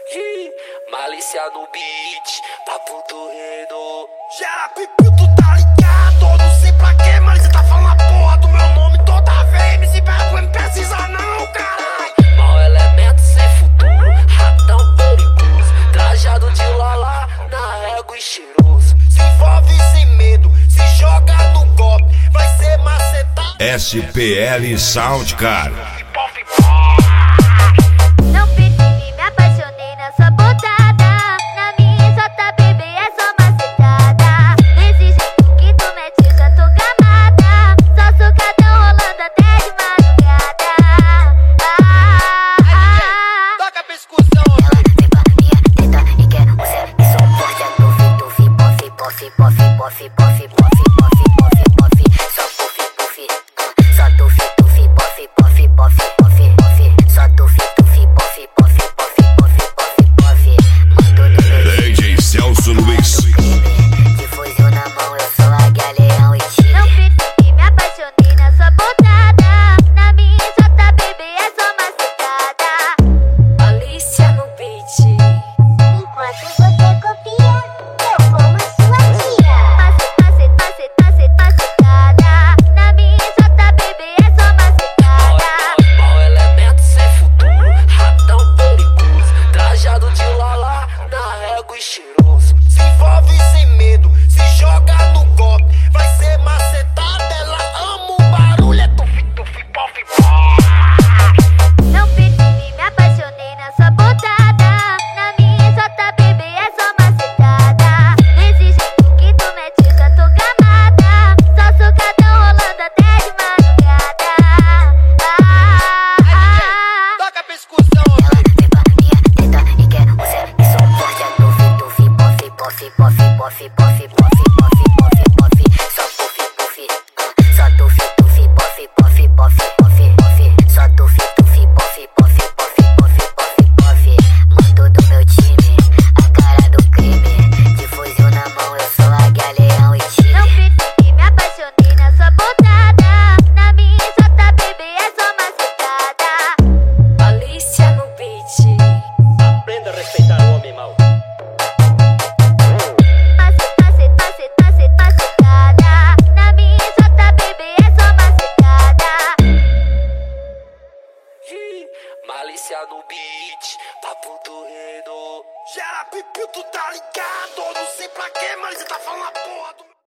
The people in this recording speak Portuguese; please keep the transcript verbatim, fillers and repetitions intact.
Malícia no beat, papo do reino. Gera pipi, tu tá ligado? Não sei pra que, mas você tá falando a porra do meu nome toda vez. M C Bebo não precisa não, caralho. Mau elemento sem futuro, ratão perigoso, trajado de lala, na régua e cheiroso. Se envolve sem medo, se joga no golpe, vai ser macetado. S P L Sound, cara.